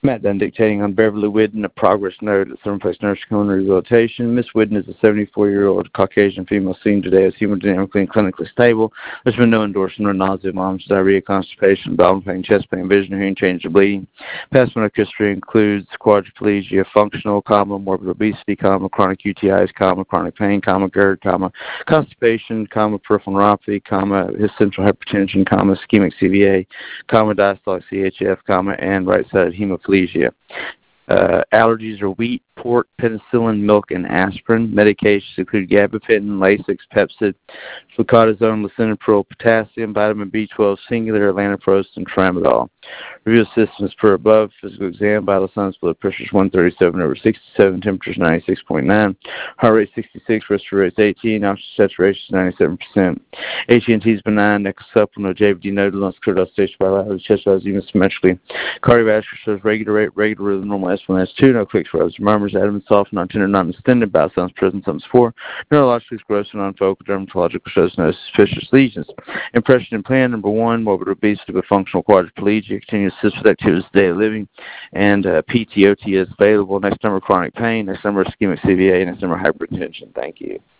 Matt Dunn dictating on Beverly Whidden, a progress note at Southern Place Nursing Home and Rehabilitation. Miss Whidden is a 74-year-old Caucasian female seen today as hemodynamically and clinically stable. There's been no endorsement of nausea, vomiting, diarrhea, constipation, abdominal pain, chest pain, vision, hearing change, or bleeding. Past medical history includes quadriplegia, functional, morbid obesity, chronic UTIs, chronic pain, GERD, constipation, peripheral neuropathy, his central hypertension, ischemic CVA, diastolic CHF, and right-sided hemoplegia. Allergies are wheat, pork, penicillin, milk, and aspirin. Medications include gabapentin, Lasix, Pepcid, fluticasone, lisinopril, potassium, vitamin B12, singular, lanifrost, and tramadol. Review systems per above. Physical exam, vital signs, blood pressure is 137/67, temperature is 96.9, heart rate 66, respiratory rate 18, oxygen saturation is 97%. AT&T is benign, necklace supple, no JVD nodal, no sclerotic station bilateral, chest rise even symmetrically. Cardiovascular shows regular rate, regular rhythm, normal S1, S2, no quick swells, murmurs, abdomen soft, non-tender, non-distended, bowel sounds present, symptoms 4, neurologically gross and non-focal, dermatological shows no suspicious lesions. Impression and plan, number 1, morbid obesity with functional quadriplegia, continuous assist with activities of daily living, and PTOT is available. Next number, chronic pain. Next number, ischemic CVA. Next number, hypertension. Thank you.